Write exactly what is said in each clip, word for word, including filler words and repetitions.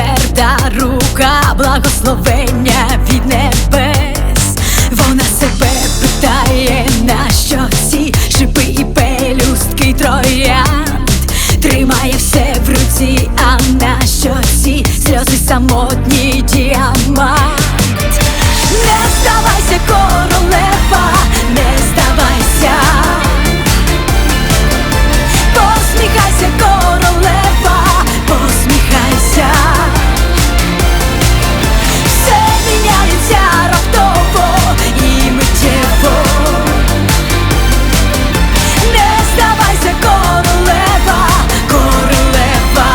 тверда рука, благословення від небес. Вона себе питає, нащо ці шипи і пелюстки троянд. Тримає все в руці, а нащо ці сльози самотні діамант. Не здавайся, королева, не здавайся. Посміхайся, королева, посміхайся. Все міняється раптово і миттєво. Не здавайся, королева, королева.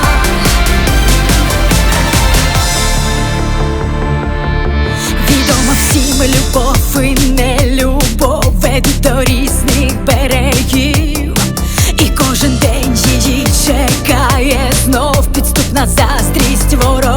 Відомо всім, любов і нелюбов ведуть до різних берегів. І кожен день її чекає знов підступна заздрість ворогів.